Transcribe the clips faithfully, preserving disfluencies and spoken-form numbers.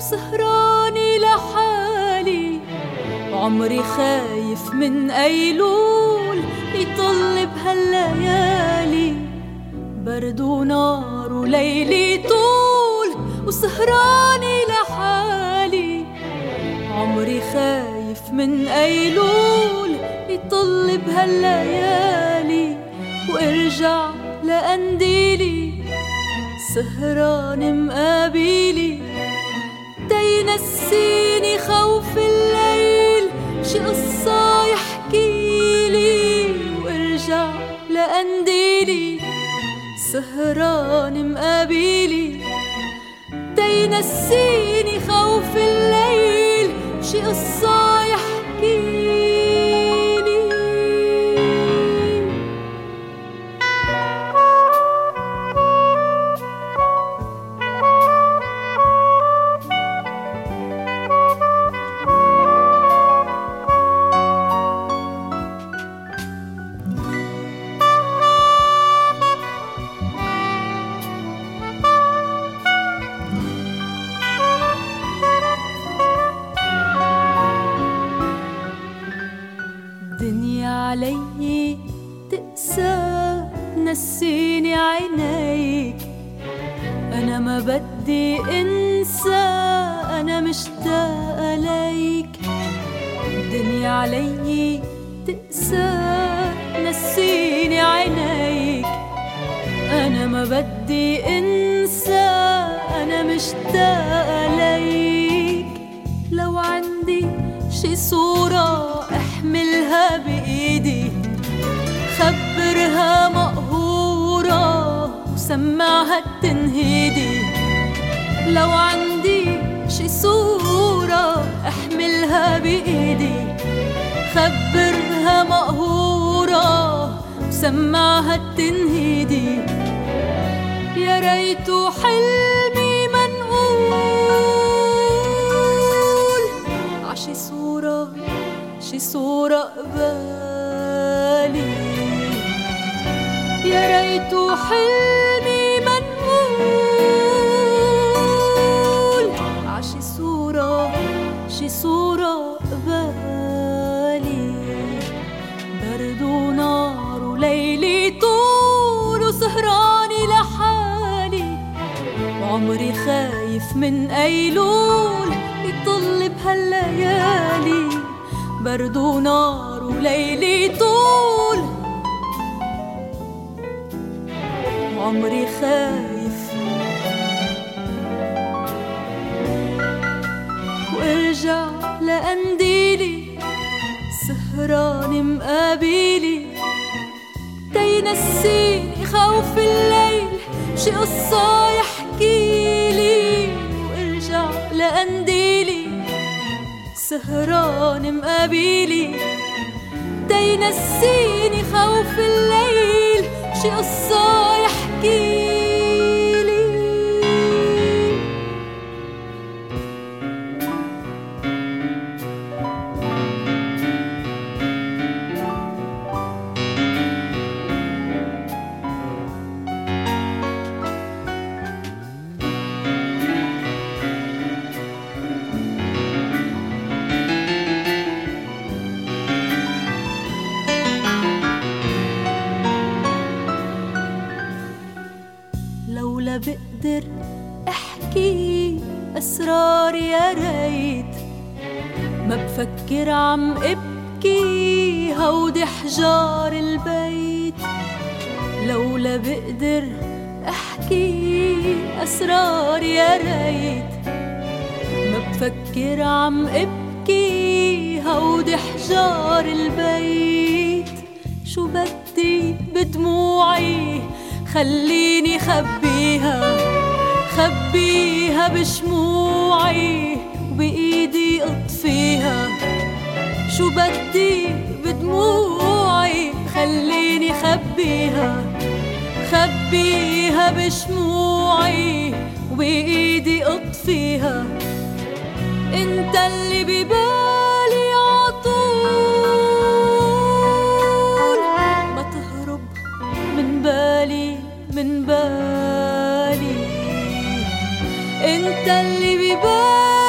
وسهراني لحالي، عمري خايف من أيلول يطل بهالليالي، برد ونار وليلي طول وسهراني لحالي، عمري خايف من أيلول يطل بهالليالي، وارجع لقنديلي سهران مقابيلي، تينسيني خوف الليل شي قصة يحكيلي، وارجع لقنديلي سهران مقابيلي، تينسيني خوف الليل شي قصة يحكيلي. علي تقسى نسيني عينيك، أنا ما بدي أنسى، أنا مشتاقة ليك، الدنيا علي تقسى نسيني عينيك، أنا ما بدي أنسى، أنا مشتاقة ليك، لو عندي شي صورة احملها بإيدي، خبرها مقهورة وسمعها التنهيدي، لو عندي شي صورة احملها بإيدي، خبرها مقهورة وسمعها التنهيدي، يا ريت حلمي منقول عشي صورة شي صورة قبالي، يا ريت حلمي منقول عشي صورة شي صورة قبالي، برد ونار وليلي طول وسهراني لحالي، وعمري خايف من أيلول يطل بهالليالي، برد ونار وليلي طول وعمري خايف، وارجع لقنديلي سهران مقابيلي، تينسيني خوف الليل شي قصة يحكيلي، وارجع لقنديلي سهران مقابيلي، تينسيني خوف الليل شي قصة يحكيلي. لولا بقدر احكي اسرار يا ريت، ما بفكر عم ابكي هودي حجار البيت، لولا بقدر احكي اسرار يا ريت، ما بفكر عم ابكي هودي حجار البيت، شو بدي بدموعي خليني خبيها، خبيها بشموعي وبإيدي اطفيها، شو بدي بدموعي خليني خبيها، خبيها بشموعي وبإيدي اطفيها، انت اللي ببالي عطول، ما تهرب من بالي من بالي، انت اللي ببالي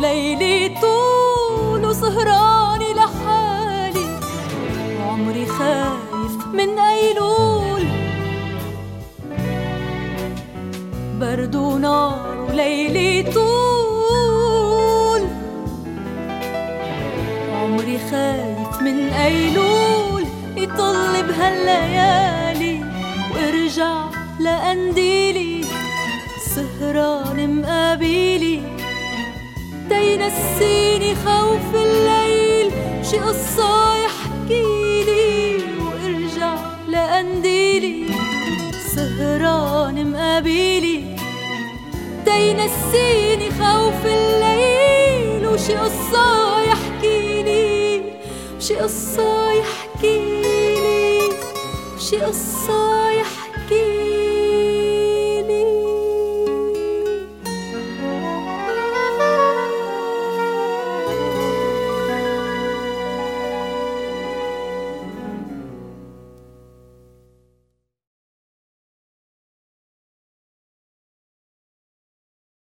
وليلي طول وسهراني لحالي، وعمري خايف من أيلول. برد ونار وليلي طول، عمري خايف من أيلول يطل بهالليالي وارجع لقنديلي سهران مقابيلي، تينسيني خوف الليل شي قصة يحكيلي، وارجع لقنديلي سهران مقابيلي، تينسيني خوف الليل وشي قصة يحكيلي، وشي قصة يحكيلي، وشي قصة